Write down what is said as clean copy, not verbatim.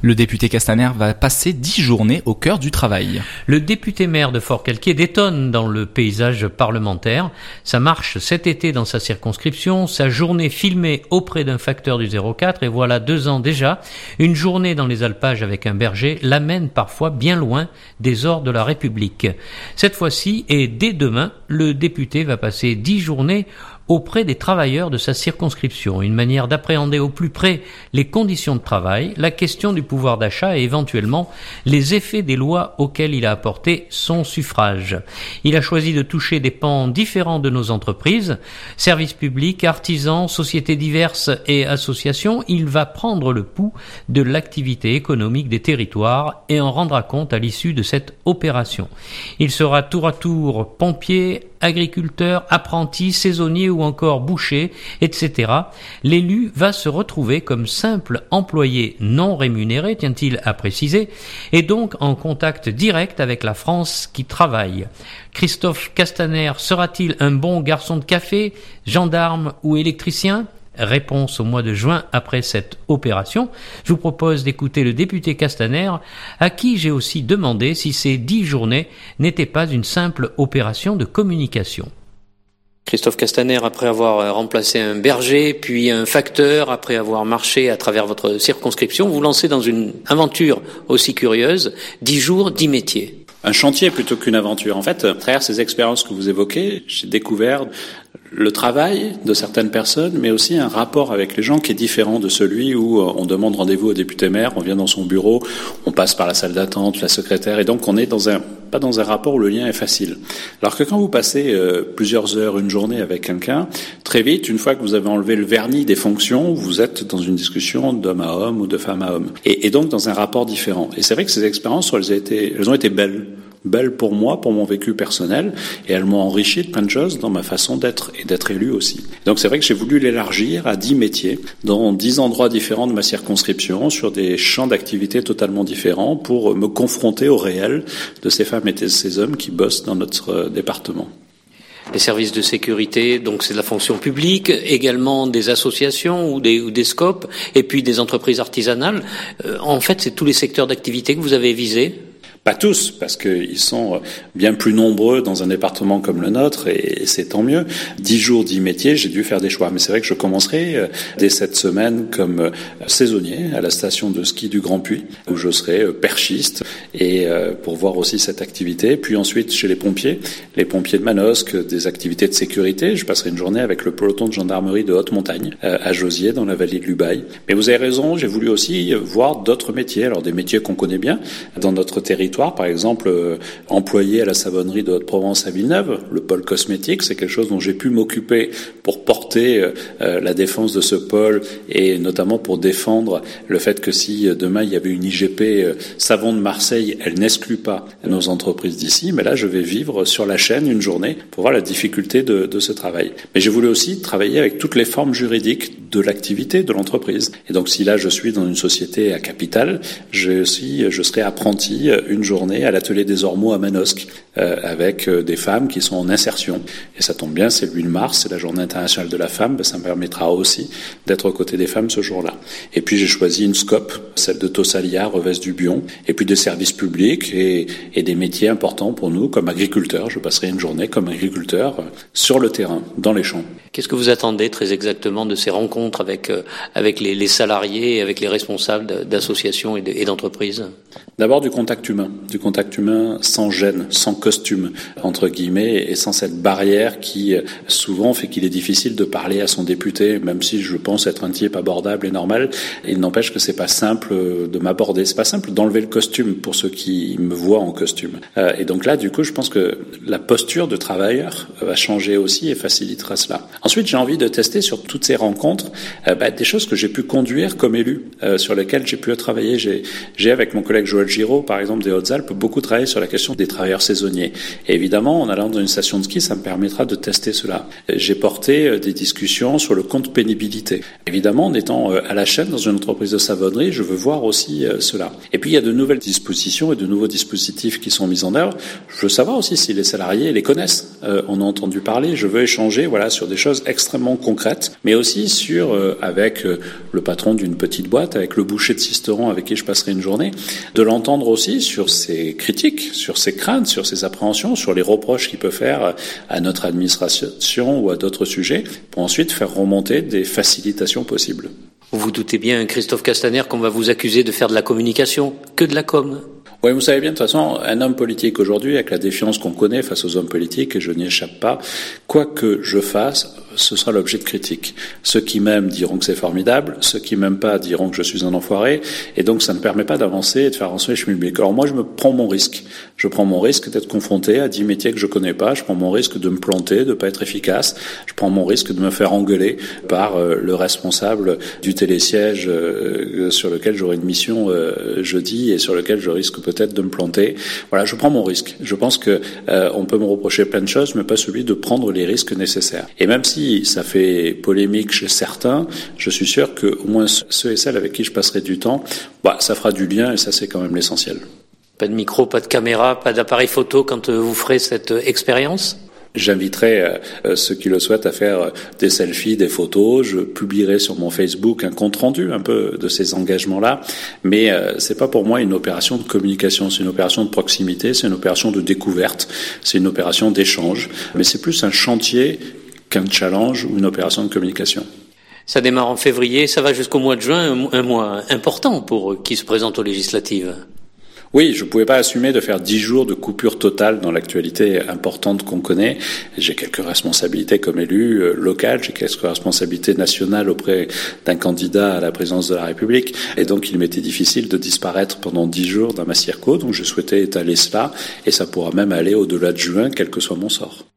Le député Castaner va passer 10 journées au cœur du travail. Le député maire de Forcalquier détonne dans le paysage parlementaire. Sa marche cet été dans sa circonscription, sa journée filmée auprès d'un facteur du 04 et voilà 2 ans déjà, une journée dans les alpages avec un berger l'amène parfois bien loin des ors de la République. Cette fois-ci et dès demain, le député va passer 10 journées auprès des travailleurs de sa circonscription, une manière d'appréhender au plus près les conditions de travail, la question du pouvoir d'achat et éventuellement les effets des lois auxquelles il a apporté son suffrage. Il a choisi de toucher des pans différents de nos entreprises, services publics, artisans, sociétés diverses et associations. Il va prendre le pouls de l'activité économique des territoires et en rendra compte à l'issue de cette opération. Il sera tour à tour pompier, agriculteur, apprenti, saisonnier ou encore boucher, etc. L'élu va se retrouver comme simple employé non rémunéré, tient-il à préciser, et donc en contact direct avec la France qui travaille. Christophe Castaner sera-t-il un bon garçon de café, gendarme ou électricien ? Réponse au mois de juin après cette opération. Je vous propose d'écouter le député Castaner, à qui j'ai aussi demandé si ces 10 journées n'étaient pas une simple opération de communication. Christophe Castaner, après avoir remplacé un berger, puis un facteur, après avoir marché à travers votre circonscription, vous lancez dans une aventure aussi curieuse, 10 jours, 10 métiers. Un chantier plutôt qu'une aventure. En fait, à travers ces expériences que vous évoquez, j'ai découvert le travail de certaines personnes, mais aussi un rapport avec les gens qui est différent de celui où on demande rendez-vous au député maire, on vient dans son bureau, on passe par la salle d'attente, la secrétaire, et donc on est pas dans un rapport où le lien est facile. Alors que quand vous passez plusieurs heures, une journée avec quelqu'un, très vite, une fois que vous avez enlevé le vernis des fonctions, vous êtes dans une discussion d'homme à homme ou de femme à homme, et donc dans un rapport différent. Et c'est vrai que ces expériences, elles ont été belles pour moi, pour mon vécu personnel, et elles m'ont enrichi de plein de choses dans ma façon d'être et d'être élu aussi. Donc c'est vrai que j'ai voulu l'élargir à 10 métiers, dans 10 endroits différents de ma circonscription, sur des champs d'activité totalement différents, pour me confronter au réel de ces femmes et de ces hommes qui bossent dans notre département. Les services de sécurité, donc c'est de la fonction publique, également des associations ou des scopes, et puis des entreprises artisanales. En fait, c'est tous les secteurs d'activité que vous avez visés. Pas tous, parce qu'ils sont bien plus nombreux dans un département comme le nôtre, et c'est tant mieux. 10 jours, 10 métiers, j'ai dû faire des choix. Mais c'est vrai que je commencerai dès cette semaine comme saisonnier à la station de ski du Grand Puy, où je serai perchiste, et pour voir aussi cette activité. Puis ensuite, chez les pompiers de Manosque, des activités de sécurité. Je passerai une journée avec le peloton de gendarmerie de haute montagne, à Josier, dans la vallée de l'Ubaye. Mais vous avez raison, j'ai voulu aussi voir d'autres métiers. Alors des métiers qu'on connaît bien dans notre territoire. Par exemple, employé à la savonnerie de Haute-Provence à Villeneuve, le pôle cosmétique, c'est quelque chose dont j'ai pu m'occuper pour porter la défense de ce pôle et notamment pour défendre le fait que si demain il y avait une IGP savon de Marseille, elle n'exclut pas nos entreprises d'ici, mais là je vais vivre sur la chaîne une journée pour voir la difficulté de ce travail. Mais j'ai voulu aussi travailler avec toutes les formes juridiques de l'activité de l'entreprise. Et donc si là je suis dans une société à capital, je serai apprenti une journée à l'atelier des Ormeaux à Manosque avec des femmes qui sont en insertion. Et ça tombe bien, c'est le 8 mars, c'est la journée internationale de la femme, ça me permettra aussi d'être aux côtés des femmes ce jour-là. Et puis j'ai choisi une scope, celle de Tossalia, Revès du Bion, et puis des services publics et des métiers importants pour nous comme agriculteurs. Je passerai une journée comme agriculteur sur le terrain, dans les champs. Qu'est-ce que vous attendez très exactement de ces rencontres avec les salariés, avec les responsables d'associations et d'entreprises ? D'abord du contact humain sans gêne, sans costume, entre guillemets, et sans cette barrière qui souvent fait qu'il est difficile de parler à son député, même si je pense être un type abordable et normal. Il n'empêche que c'est pas simple de m'aborder, c'est pas simple d'enlever le costume pour ceux qui me voient en costume. Et donc là, du coup, je pense que la posture de travailleur va changer aussi et facilitera cela. Ensuite, j'ai envie de tester sur toutes ces rencontres des choses que j'ai pu conduire comme élu, sur lesquelles j'ai pu travailler. J'ai avec mon collègue Joël Giraud, par exemple, des Hautes-Alpes, beaucoup travaillé sur la question des travailleurs saisonniers. saisonniers. Et évidemment, en allant dans une station de ski, ça me permettra de tester cela. J'ai porté des discussions sur le compte pénibilité. Évidemment, en étant à la chaîne dans une entreprise de savonnerie, je veux voir aussi cela. Et puis, il y a de nouvelles dispositions et de nouveaux dispositifs qui sont mis en œuvre. Je veux savoir aussi si les salariés les connaissent. On a entendu parler. Je veux échanger, sur des choses extrêmement concrètes, mais aussi avec le patron d'une petite boîte, avec le boucher de Sisteron avec qui je passerai une journée, de l'entendre aussi sur ses critiques, sur ses craintes, sur ses appréhensions, sur les reproches qu'il peut faire à notre administration ou à d'autres sujets, pour ensuite faire remonter des facilitations possibles. Vous vous doutez bien, Christophe Castaner, qu'on va vous accuser de faire de la communication, que de la com. Oui, vous savez bien, de toute façon, un homme politique aujourd'hui, avec la défiance qu'on connaît face aux hommes politiques, et je n'y échappe pas, quoi que je fasse, ce sera l'objet de critiques. Ceux qui m'aiment diront que c'est formidable, ceux qui m'aiment pas diront que je suis un enfoiré, et donc ça ne permet pas d'avancer et de faire avancer les schmilblick. Alors moi, je me prends mon risque. Je prends mon risque d'être confronté à 10 métiers que je connais pas, je prends mon risque de me planter, de pas être efficace, je prends mon risque de me faire engueuler par le responsable du télésiège sur lequel j'aurai une mission jeudi et sur lequel je risque peut-être de me planter. Voilà, je prends mon risque. Je pense que on peut me reprocher plein de choses, mais pas celui de prendre les risques nécessaires. Et même si ça fait polémique chez certains, je suis sûr que au moins ceux et celles avec qui je passerai du temps, ça fera du lien et ça c'est quand même l'essentiel. Pas de micro, pas de caméra, pas d'appareil photo quand vous ferez cette expérience ? J'inviterai ceux qui le souhaitent à faire des selfies, des photos. Je publierai sur mon Facebook un compte rendu un peu de ces engagements-là. Mais c'est pas pour moi une opération de communication, c'est une opération de proximité, c'est une opération de découverte, c'est une opération d'échange. Mais c'est plus un chantier qu'un challenge ou une opération de communication. Ça démarre en février, ça va jusqu'au mois de juin, un mois important pour qui se présente aux législatives. Oui, je ne pouvais pas assumer de faire 10 jours de coupure totale dans l'actualité importante qu'on connaît. J'ai quelques responsabilités comme élu local, j'ai quelques responsabilités nationales auprès d'un candidat à la présidence de la République. Et donc, il m'était difficile de disparaître pendant 10 jours dans ma circo. Donc, je souhaitais étaler cela et ça pourra même aller au-delà de juin, quel que soit mon sort.